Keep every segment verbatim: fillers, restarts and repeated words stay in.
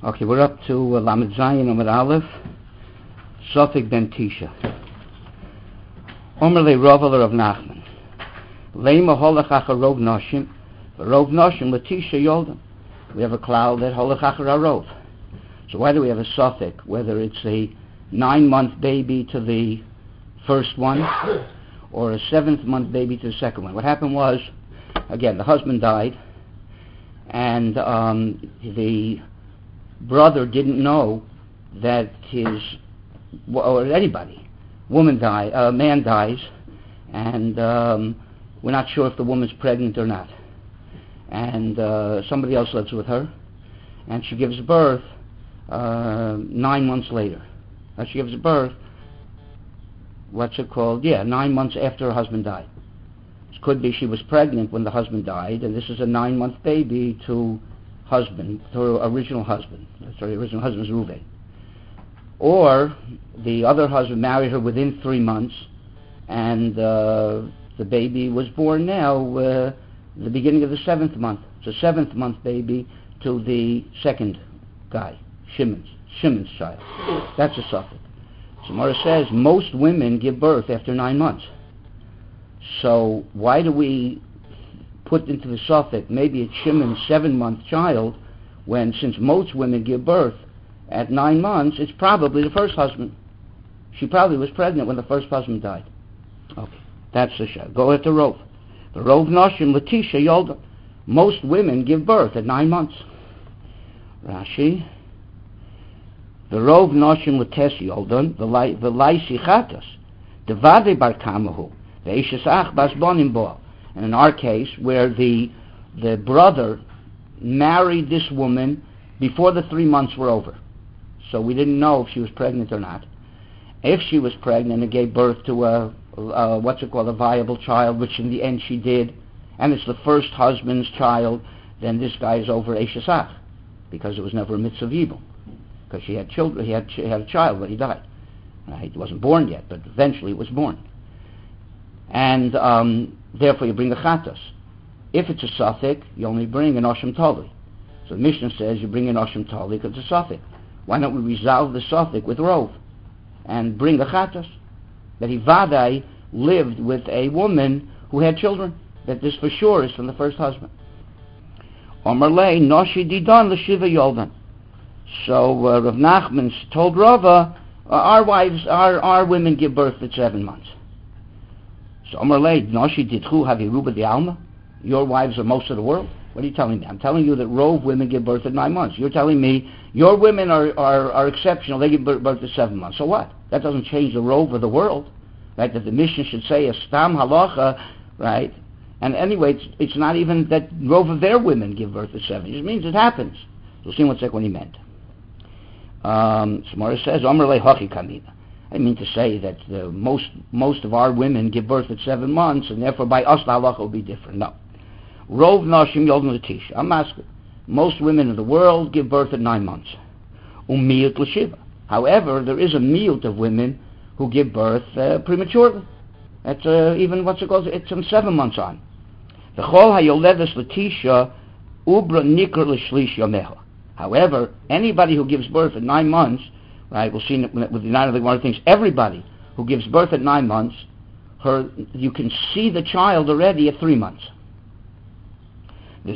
Okay, we're up to uh, Lamed Zayin Amud Aleph, Sofik ben Tisha. Omer le Rav Nachman. Leima holach achar rov noshim, rov noshim Latisha yoldim. We have a cloud that holach achar rov. So why do we have a Sofik, whether it's a nine-month baby to the first one, or a seventh-month baby to the second one? What happened was, again, the husband died, and um, the brother didn't know that his, or anybody, woman die, uh, man dies, and um, we're not sure if the woman's pregnant or not. And uh, somebody else lives with her, and she gives birth uh, nine months later. Uh, she gives birth, what's it called? Yeah, nine months after her husband died. It could be she was pregnant when the husband died, and this is a nine-month baby to husband, to her original husband. Sorry, original husband's Reuven. Or the other husband married her within three months, and uh, the baby was born now, uh, the beginning of the seventh month. It's a seventh month baby to the second guy, Shimon's, Shimon's child. That's a Sofik. So Mara says most women give birth after nine months. So why do we put into the Sofik maybe it's Shimon's seven-month child, when since most women give birth at nine months, it's probably the first husband. She probably was pregnant when the first husband died. Okay, that's the show. Go after Rov. The Rov Noshim Latisha Yolda. Most women give birth at nine months. Rashi. The Rov Noshim Lates Yoldan, the Laisi Chatas, the Vade Bar Kamahu, the Eishesach Bas Bonim Bo. And in our case, where the the brother married this woman before the three months were over, so we didn't know if she was pregnant or not. If she was pregnant and gave birth to a, a what's it called, a viable child, which in the end she did, and it's the first husband's child, then this guy is over Eishesach, because it was never a mitzvah of evil, because she had children. He had she had a child when he died. Right? He wasn't born yet, but eventually it was born. And um, therefore you bring the chatas. If it's a Sofik, you only bring an Oshim Toli. So the Mishnah says you bring an Oshim Toli because it's a Sofik. Why don't we resolve the Sofik with Rov and bring the chatas? That he vadai lived with a woman who had children. That this for sure is from the first husband. Omer lei noshi didan l'shiva yoldan. So uh, Rav Nachman told Rava, uh, our wives, our, our women give birth at seven months. So Omer lei noshi ditchu haviruba di alma. Your wives are most of the world. What are you telling me? I'm telling you that Rov women give birth at nine months. You're telling me your women are, are, are exceptional. They give birth at seven months. So what? That doesn't change the Rov of the world. Right? That the mission should say a stam halacha, right? And anyway, it's, it's not even that Rov of their women give birth at seven. It just means it happens. We'll see what's like when he meant. Um, Samara says, Omer le hochi kamina. I mean to say that the most most of our women give birth at seven months, and therefore by us the halacha will be different. No. Rov Noshim Yoldan Latisha. I'm asking. Most women in the world give birth at nine months. Umiyut l'shiva. However, there is a miyut of women who give birth uh, prematurely. That's uh, even what's it called? It's from seven months on. The chol hayoledes Latisha ubra nikr l'shlish yomeha. However, anybody who gives birth at nine months, right? We'll see with the nine of the one of the things. Everybody who gives birth at nine months, her you can see the child already at three months. But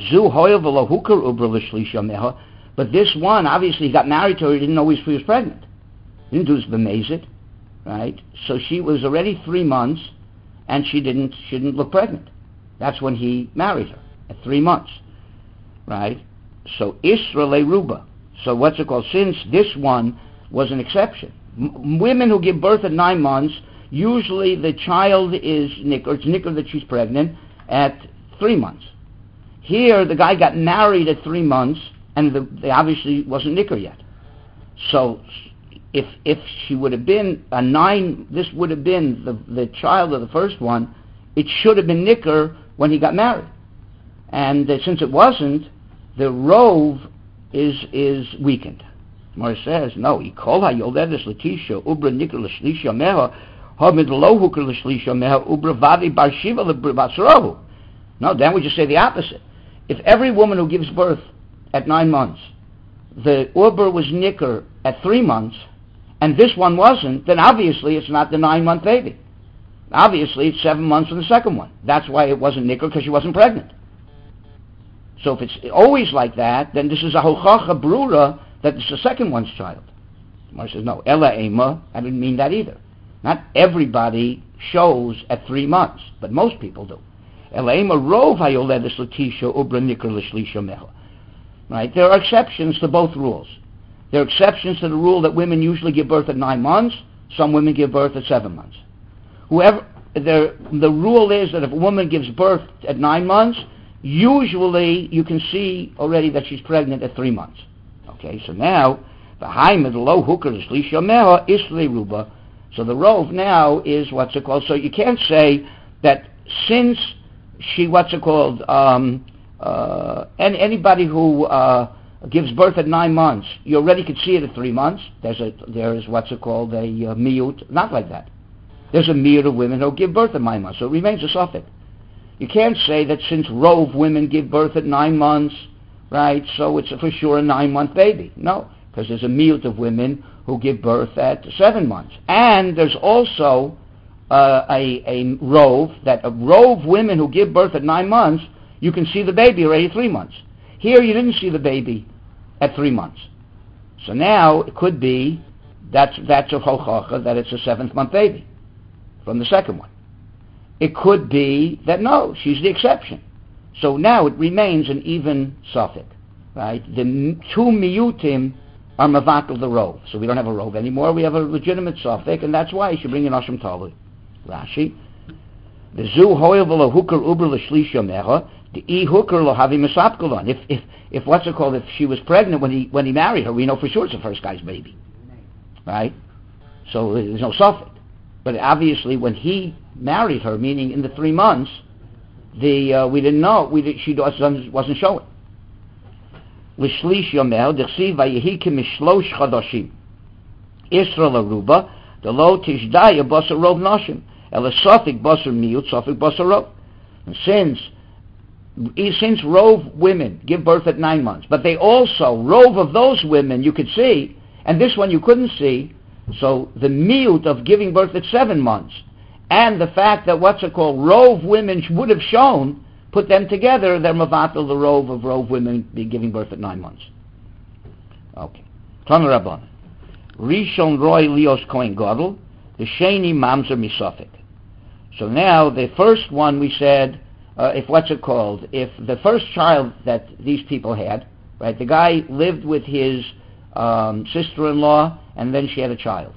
this one, obviously, he got married to her. He didn't know she was pregnant. He didn't do this b'mezid, right? So she was already three months, and she didn't. She didn't look pregnant. That's when he married her at three months, right? So Isra leruba. So what's it called? Since this one was an exception, M- women who give birth at nine months, usually the child is nicker. It's nicker that she's pregnant at three months. Here, the guy got married at three months, and the, they obviously wasn't nicker yet. So, if if she would have been a nine, this would have been the the child of the first one. It should have been nicker when he got married, and uh, since it wasn't, the rov is is weakened. Mara says no. He called her yoledes Latisha ubra nicker l'shlisha meha hamid lo hukar l'shlisha meha ubra vadi bar shiva l'basarahu. No, then we just say the opposite. If every woman who gives birth at nine months, the Uber was nicker at three months, and this one wasn't, then obviously it's not the nine-month baby. Obviously it's seven months from the second one. That's why it wasn't nicker, because she wasn't pregnant. So if it's always like that, then this is a hochacha brura that it's the second one's child. Gemara says, no, ella ema, I didn't mean that either. Not everybody shows at three months, but most people do. Ella ema rov hayoledes latisha ubra nicker l'shlisha mecha. Right? There are exceptions to both rules. There are exceptions to the rule that women usually give birth at nine months. Some women give birth at seven months. Whoever the the rule is that if a woman gives birth at nine months, usually you can see already that she's pregnant at three months. Okay, so now the haimed low hooker l'shlisha mecha isle ruba. So the rove now is what's it called? So you can't say that since she what's it called? Um, uh, any, anybody who uh, gives birth at nine months, you already could see it at three months. There's a there is what's it called a uh, miyut. Not like that. There's a miyut of women who give birth at nine months, so it remains a suffix. You can't say that since rove women give birth at nine months, right? So it's for sure a nine-month baby. No, because there's a miyut of women who give birth at seven months, and there's also uh, a a rove that of rove women who give birth at nine months. You can see the baby already at three months. Here you didn't see the baby at three months. So now it could be that's that's a hochacha that it's a seventh month baby from the second one. It could be that no, she's the exception. So now it remains an even suffix, right? The m- two miyutim are mavakel the rove. So we don't have a rove anymore. We have a legitimate suffix, and that's why you should bring in Asham Talui. Rashi. The zu hoyev lo hooker uber l'shlisha mecha. The e hooker lo havi misapkolon. If if if what's it called? If she was pregnant when he when he married her, we know for sure it's the first guy's baby, right? So there's no suffix. But obviously, when he married her, meaning in the three months, the uh, we didn't know. We did, she wasn't wasn't showing. L'shlish yomel d'chsiv vayehi k'mishlosh chadoshim. Israel aruba the lo tishdaya basar rov nashim ela sofik basar miut sofik basar rov. And since since rove women give birth at nine months, but they also rove of those women you could see, and this one you couldn't see. So the miut of giving birth at seven months, and the fact that what's it called rove women would have shown. Put them together, they're mavatal the rove of rove women be giving birth at nine months. Okay. Tana Rabban. Rishon Roy Lios Kohen Gadol, the Sheni Mamzer Misofik. So now the first one we said, uh, if what's it called? If the first child that these people had, right, the guy lived with his um, sister-in-law, and then she had a child.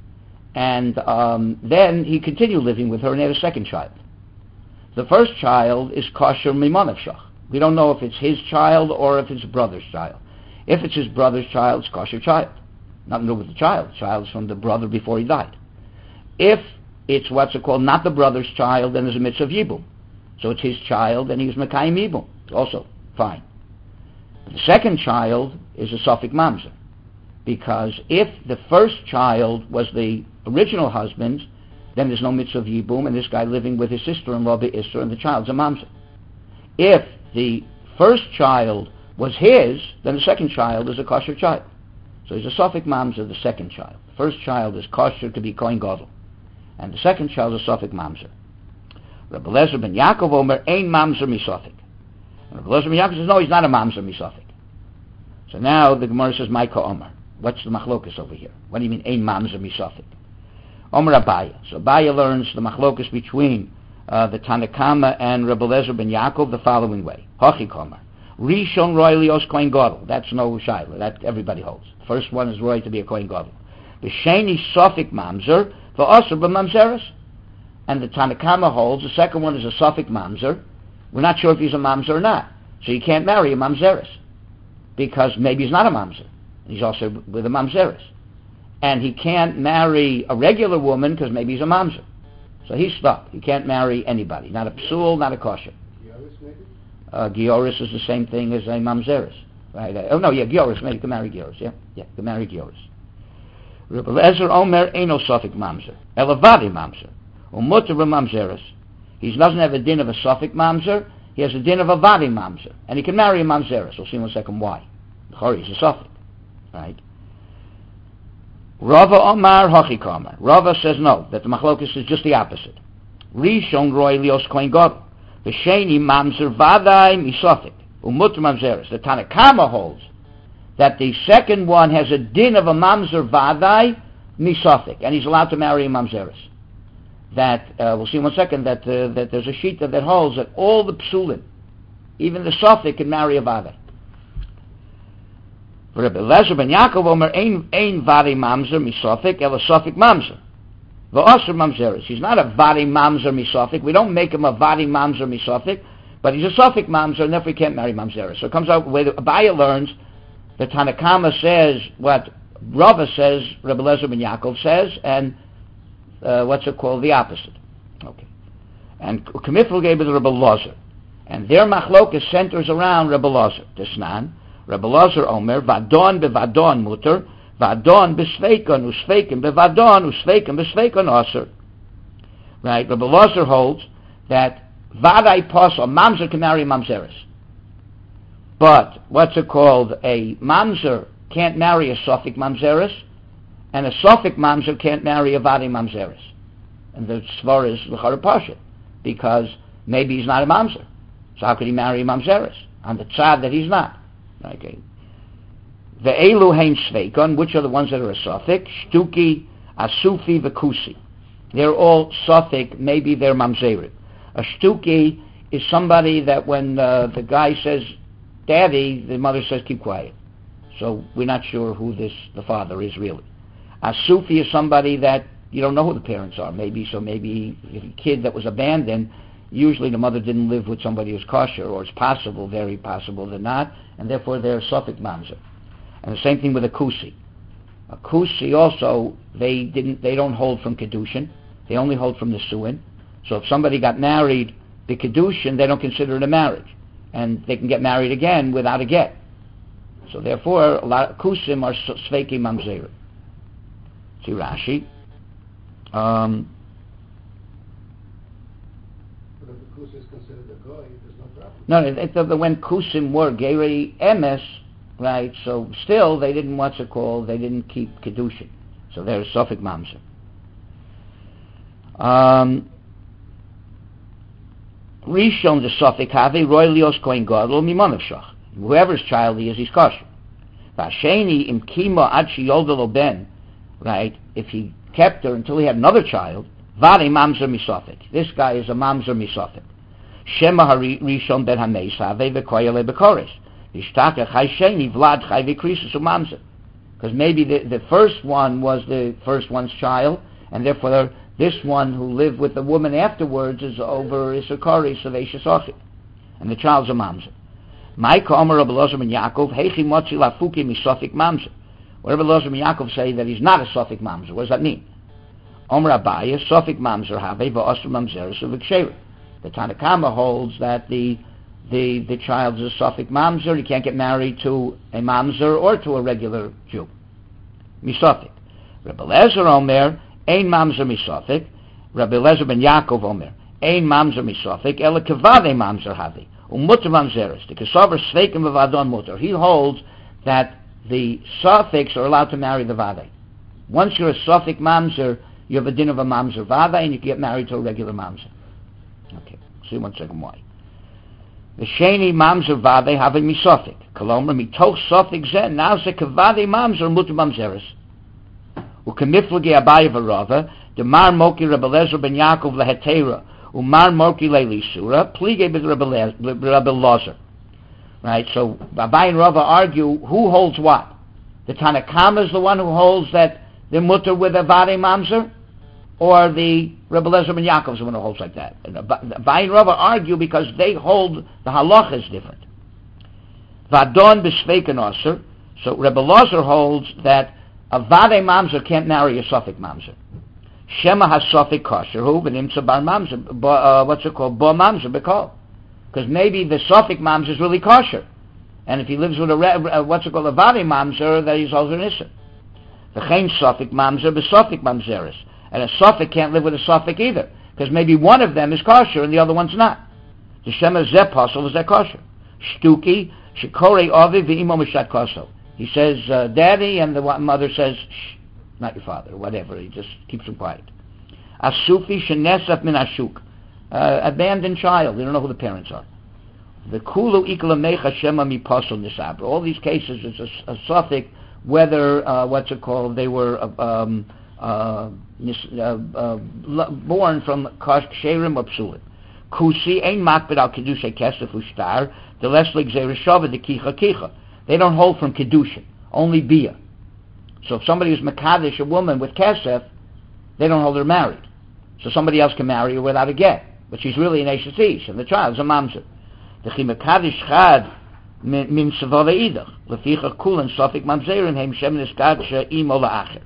And um, then he continued living with her and had a second child. The first child is kosher mimonavshach. We don't know if it's his child or if it's his brother's child. If it's his brother's child, it's kosher child. Nothing to do with the child. The child's from the brother before he died. If it's what's it called, not the brother's child, then there's a mitzvah of yibum. So it's his child, and he was mekayim yibum. Also fine. The second child is a sofik mamzer, because if the first child was the original husband's, then there's no mitzvah of yibum, and this guy living with his sister-in-law, Be'isra, and the child's a mamzer. If the first child was his, then the second child is a kosher child. So he's a sofik mamzer, the second child. The first child is kosher to be kohen gadol, and the second child is a sofik mamzer. Rabbi Lezer ben Yaakov Omer, ein mamzer misofik. Rabbi Lezer ben Yaakov says, no, he's not a mamzer misofik. So now the Gemara says, Maika Omer. What's the machlokas over here? What do you mean, ein mamzer misofik? Omer Abaya. So Abaya learns the machlokas between uh, the Tanakama and Rabbi Lezer ben Yaakov the following way. Hachi Komer. Rishon Roy Lios Kohen Gadol. That's no shaila. That everybody holds. The first one is Roy to be a Kohen Gadol. The Sheni Sofik Mamzer, the Asr b'Mamzeres. And the Tanakama holds the second one is a Sofik Mamzer. We're not sure if he's a Mamzer or not. So you can't marry a Mamzeres, because maybe he's not a Mamzer. He's also with a Mamzeres. And he can't marry a regular woman because maybe he's a mamzer. So he's stuck. He can't marry anybody. Not a psul, not a kosher. Gioris maybe? Uh, Gioris is the same thing as a mamzeres. Right? Uh, oh no, yeah, Gioris. Maybe you can marry Gioris. Yeah, yeah, you can marry Gioris. Rabbi Ezer Omer Eino Sofik Mamzer. Elavadi Mamzer. Umutter Mamzeres. He doesn't have a din of a Sofik Mamzer. He has a din of a Vadi Mamzer. And he can marry a Mamzeres. We'll see in a second why. Chori is a Sofik. Right? Rava Omar Hachi Kamar. Rava says no, that the machlokus is just the opposite. Rishon Roy Lios Kohen Gadol. The Sheni Mamzer Vadai Misofik. Umut Mamzeres. The Tanakama holds that the second one has a din of a Mamzer Vadai Misofik, and he's allowed to marry a Mamzeres. That, uh, we'll see in one second, that uh, that there's a shita that holds that all the psulim, even the Sofik, can marry a Vadai. Rabbi Eliezer ben Yaakov Omer ein ein Vadai Mamzer Misofik, el a Sofik Mamzer. V'asur Mamzeres. He's not a Vadai Mamzer Misofik. We don't make him a Vadai Mamzer Misofik, but he's a Sofik Mamzer, and therefore he can't marry Mamzeres. So it comes out the way Abaya learns. The Tanakama says what Rava says, Rabbi Eliezer ben Yaakov says, and uh, what's it called? The opposite. Okay. And Kamifl gave it to Rabbi Eliezer. And their machlokas centers around Rabbi Eliezer. Desnan, Rabbi Eliezer Omer, Vadon bevadon muter, Vadon besveikon, usveikin bevadon, usveikin besveikon aser. Right? Rabbi Eliezer holds that Vadai Pasal, Mamzer can marry Mamzeres. But, what's it called? A Mamzer can't marry a Sofik Mamzeres, and a Sofik Mamzer can't marry a Vadai Mamzeres. And the Svar is L'chara Pasha, because maybe he's not a Mamzer. So how could he marry a Mamzeres? On the tzad that he's not. Okay. The Elu Hein Sveikon, which are the ones that are a Sofik? Shtuki, Asufi, Vekusi. They're all Sofik, maybe they're Mamzerim. A Shtuki is somebody that when uh, the guy says, Daddy, the mother says, keep quiet. So we're not sure who this the father is really. A Sufi is somebody that you don't know who the parents are. Maybe so. Maybe a kid that was abandoned. Usually the mother didn't live with somebody who's kosher, or it's possible, very possible, they're not, and therefore they're a Suffolk mamzer. And the same thing with a Kusi. A Kusi also they didn't they don't hold from kedushin. They only hold from the suin. So if somebody got married, the kedushin they don't consider it a marriage, and they can get married again without a get. So therefore, a lot of kusim are sveiki mamzerim. See Rashi. Um, but if the kus is considered a goy, there's no problem. No, it, it, when kusim were gerei emes, right? So still, they didn't what's it called? They didn't keep kedushin. So they're sofik mamzer. Um, Rishon the sofik have roylios kohen gadol mimonav shach. Whoever's child he is, he's kosher. Vasheni im kima ad sheyoldo ben, right? If he kept her until he had another child, vare mamzer misofik. This guy is a mamzer misofik. Shema harishon ben hameis have v'koyale bekores. Ishtaka chay sheni vlad chay v'krisus umamzer. Because maybe the, the first one was the first one's child, and therefore this one who lived with the woman afterwards is over isakari, so they shesachim. And the child's a mamzer. Maika Omer Rabbi Eliezer ben Yaakov, Heichi Motzi Lafuki Misofik Mamzer. Whatever Eliezer ben Yaakov say that he's not a Sofik Mamzer, what does that mean? Omer Abaya, Sofik Mamzer Have, V'Osr Mamzeres of V'Ksheira. The Tanakama holds that the the the child is a Sofik Mamzer, he can't get married to a Mamzer or to a regular Jew. Misofik. Rabbi Eliezer Omer, Ein Mamzer Misofik. Rabbi Eliezer ben Yaakov Omer, Ein Mamzer Misofik, Ela Kavade Mamzer Have. Umutter mamzeres, the kesaver sveikim v'vadon mutter. He holds that the suffix are allowed to marry the vade. Once you're a suffix mamzer, you have a din of a mamzer vade, and you can get married to a regular mamzer. Okay, see one second why. The sheni mamzer vade have a misofik. Kolomer mitoch suffix zen now ze kavade mamzer mutter mamzeres. Ukemiflegi abaye v'rava the mar moki Rabbi Eliezer ben Yaakov lehetera. Umar Morki Leili Surah, Plige with Rabbi Eliezer. Right, so Abai and Rava argue who holds what. The Tanakama is the one who holds that they're mutter with a Vade Mamzer, or the Rabbi Eliezer ben Yaakov is the one who holds like that. And Abai and Rava argue because they hold the halacha is different. Vadon B'Sveiken Aser, so Rabbi Eliezer holds that a Vade Mamzer can't marry a Sofik Mamzer. Shema hasofik kosher who v'nimtza bar mamzer, uh, what's it called? Bo mamzer bekol. Because maybe the sofik mamzer is really kosher, and if he lives with a uh, what's it called a vade mamzer, that he's also an issa. V'chein sofik mamzer b'sofik mamzeres, and a sofik can't live with a sofik either, because maybe one of them is kosher and the other one's not. The shema zeh posel is that kosher. Shtuki shekore avi v'imo mishat kosel. He says, uh, Daddy, and the mother says, shh, not your father, whatever. He just keeps him quiet. Asufi shenesaf min ashuk. Uh, abandoned child. They don't know who the parents are. The kulu ikla mecha shema mi pasol nisabra. All these cases, it's a, a suffix, whether, uh, what's it called, they were um, uh, uh, uh, born from ksherim or psulim. Kusi ein makbid al kedusha kesef ushtar, the leslik zereshava, the kicha kicha. They don't hold from kedushin, only bia. So if somebody is mekadesh, a woman with kesef, they don't hold her married. So somebody else can marry her without a get. But she's really an Eshes Ish, and the child is a mamzer. The chimekadish chad min sevava idach. Leficha kulan sofik mamzerim heim shem niskad she'imo la'acher.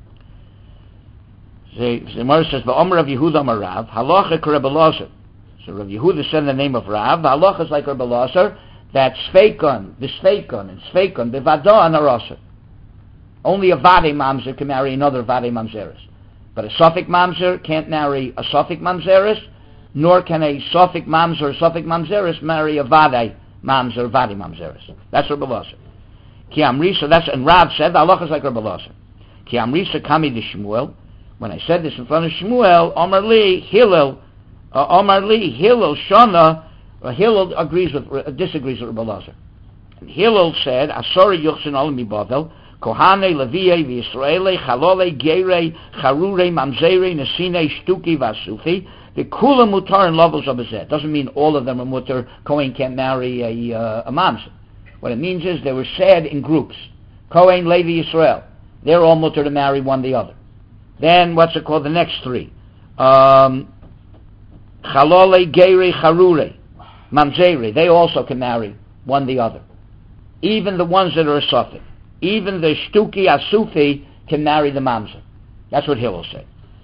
The Gemara says, V'omer Rav Yehuda Amar Rav, halacha k'Reb Elazar. So Rav Yehuda said the name of Rav, the halacha is like Reb Elazar, that sveikon, v'sveikon, and sveikon, b'vadon are also. Only a vade mamzer can marry another vade mamzeres. But a sofik mamzer can't marry a sofik mamzeres, nor can a sofik mamzer or sofik mamzeres marry a vade mamzer, vade mamzeres. That's Reb Elazar. Ki amri, so that's, and Rav said, the halacha is like Reb Elazar. Ki amri kami de Shmuel. When I said this in front of Shmuel, Omar Li, Hillel, uh, Omar Li, Hillel, Shana, uh, Hillel agrees with, uh, disagrees with Reb Elazar. And Hillel said, Asori yuchsin olam mibavel, Kohane, Leviye, V'Yisraele, Chalole, Geire, Charure, Mamzere, Nesine, Shtuki, Vasufi, the Kula Mutar and Lovels of Bezet. Doesn't mean all of them are mutar. Kohen can't marry a, uh, a mamzer. What it means is they were said in groups. Kohen, Levi, Yisrael. They're all mutar to marry one the other. Then, what's it called? The next three. Um, Chalole, Geire, Charure, Mamzere. They also can marry one the other. Even the ones that are a Suffolk. Even the Shtuki Asufi can marry the mamzer. That's what Hillel said.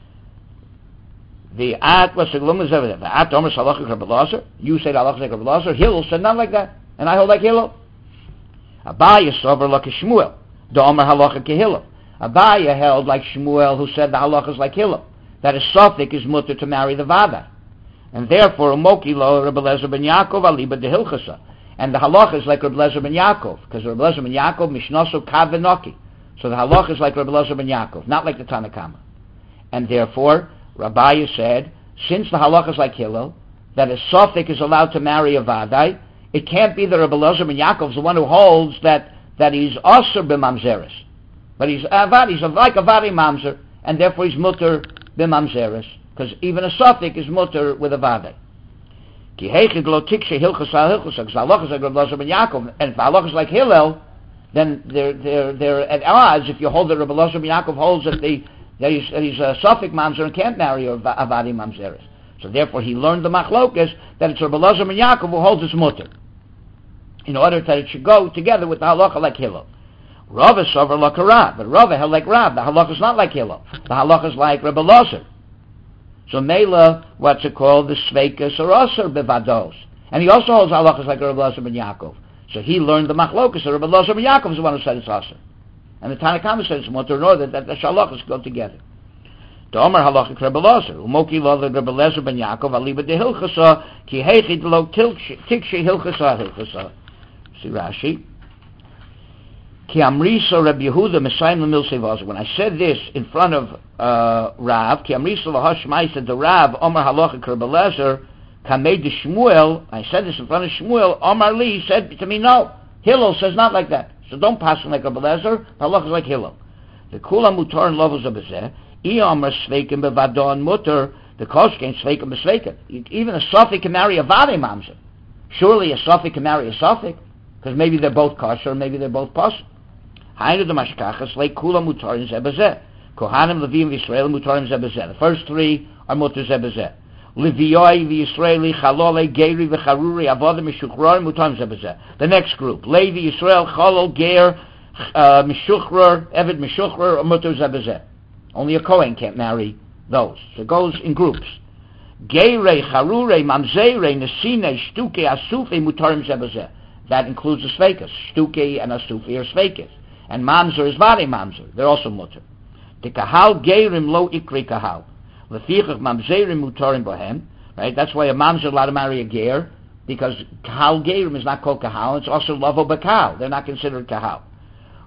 The At was the Glum is over there. The At Omer Salachik Reb Elazar. You said Salachik Reb Elazar. Hillel said not like that, and I hold like Hillel. Abaya sover like Shmuel. The Omer Halachik Hillel. Abaya held like Shmuel, who said the halach is like Hillel, that a Suffolk is mutter to marry the Vada, and therefore Umoki lo Reb Elazar ben Yaakov aliba de Hilchasa. And the halach is like Reb Elazar ben Yaakov, because Reb Elazar ben Yaakov mishnaso kav v'noki. So the halach is like Reb Elazar ben Yaakov, not like the Tanna Kama. And therefore, Rabbi said, since the halach is like Hillel, that a Suffolk is allowed to marry a Vadai, it can't be that Reb Elazar ben Yaakov is the one who holds that, that he's Asur b'mamzeres. But he's avad, he's like a Vadi mamzer, and therefore he's mutter b'mamzeres, because even a Suffolk is mutter with a Vadai. Ki heichig lo tikshe hilchas al hilchas, because halach is like Reb Elazar ben Yaakov, and if halach is like Hillel, then they're, they're, they're at odds if you hold that Reb Elazar ben Yaakov holds that, the, that, he's, that he's a Suffolk mamzer and can't marry a Vadi mamzeres. So therefore he learned the machlokas that it's Reb Elazar ben Yaakov who holds his mutter, in order that it should go together with the halacha like Hillel. Rava sover like Rav, but Rava held like Rav. The halacha is not like Hillel. The halacha is like Reb Elazar. So Mela, what's it called? The Sveikas or Asur bevados. And he also holds halachas like Reb Elazar ben Yaakov. So he learned the machlokas. So Reb Elazar ben Yaakov is the one who said it's Asur. And the Tanna Kama said it's mutter in order that the halachas go together. The Omer halachik Reb Elazar. Umoki lo Reb Elazar ben Yaakov aliba de hilchasa ki heichid lo tikshe hilchasa hilchasa. See Rashi. Ki amrisa Reb Yehuda Messiah Lemil Sevaz. When I said this in front of uh, Rav, Ki amrisa lahashmai said the Rav Omar halachik Reb Elazar kamei de Shmuel. I said this in front of Shmuel. Omar Li said to me, no. Hillel says not like that. So don't pass him like Reb Elazar. Halach is like Hillel. The kula mutar and lovels of bezeh. I Omar sveikim bevadon mutar. The koshkein sveikim besveikim. Even a Suffolk can marry a vade mamzer. Surely a Suffolk can marry a Suffolk, because maybe they're both kosher, maybe they're both possible. Hainu de mashkachas like kula mutarim zebazeh. Kohanim, Levim, Yisrael mutarim zebazeh. The first three are mutar zebazeh. Leviyoi, Yisraeli, Chalole, Geiri, V'charuri, Avodim, Mishuchrar, mutarim zebazeh. The next group, Levi, Yisrael, Chalol, Geir, uh, Mishuchrar, Eved, Mishuchrar, or mutar zebazeh. Only a Kohen can't marry those. So it goes in groups. Geire, Charure, Mamzere, Nesine, Shtuke, Asufi, mutarim zebazeh. That includes the Sveikas. Shtuke and Asufi are Sveikas. And mamzer is vade mamzer. They're also mutter. The kahal geirim lo ikri kahal. Lefichach mamzerim mutarim bohem. Right? That's why a mamzer is allowed to marry a geir, because kahal geirim is not called kahal. It's also lavo bakal. They're not considered kahal.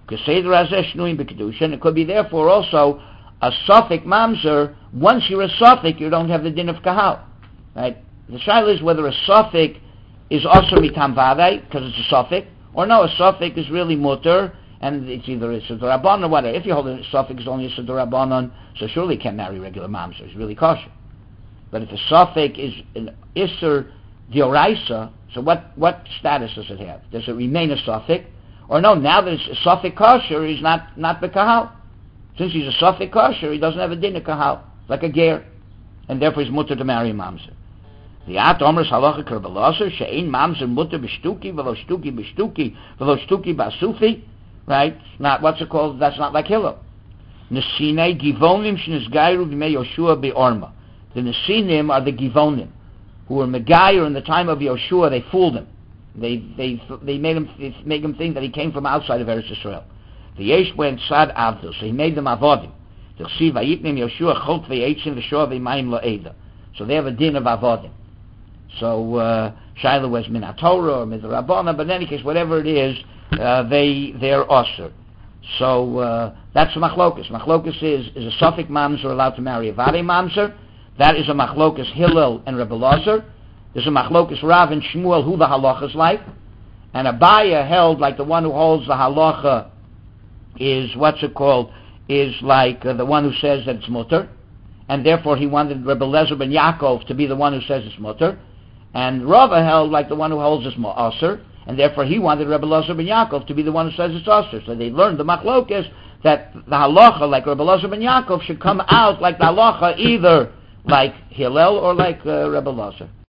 It could be therefore also a suffix mamzer. Once you're a suffix, you don't have the din of kahal. Right? The shaila is whether a suffix is also mitam vadai, because it's a suffix, or no, a suffix is really mutter, and it's either a Siddur or whatever. If you hold a suffix is only a Siddur, so surely you can't marry regular mamzer. It's really kosher. But if a suffix is an Isser Dioraisa, so what, what status does it have? Does it remain a suffix? Or no, now that it's a suffix kosher, he's not, not bekahal. Since he's a suffix kosher, he doesn't have a din of kahal, like a ger. And therefore he's mutter to marry a mamzer. The at omers halacha kerbalaser, she'ein mamzer mutter b'shtuki, v'lo shtuki b'shtuki, v'lo shtuki b'asufi. Right? Not, what's it called? That's not like Hillel. Nesine givonim sh'nizgayru v'mei Yoshua be'orma. The Nesinim are the givonim, who were Megayer in the time of Yoshua. They fooled him. They they they made him they make him think that he came from outside of Eretz Yisrael. The Yesh went sad avdil, so he made them avodim. The Chsiv vayitnim Yoshua chot v'yeitzim v'shor v'mayim lo'eda. So they have a din of avodim. So uh, Shaila was min Torah or min Rabbana, but in any case, whatever it is, uh, they they're osir. So uh, that's a machlokus. Machlokus is is a suffix mamzer allowed to marry a vade mamzer. That is a machlokus Hillel and Rebbe Lazar. There's a machlokus Rav and Shmuel who the halacha is like. And Abaya held like the one who holds the halacha is, what's it called, is like uh, the one who says that it's mutter. And therefore he wanted Rebbe Lezer ben Yaakov to be the one who says it's mutter. And Rava held like the one who holds it's aser. And therefore he wanted Rebbe Lezer ben Yaakov to be the one who says it's aser. So they learned the machlokus that the halacha like Rebbe Lezer ben Yaakov should come out like the halacha either like Hillel or like uh, Rebbe Lazar.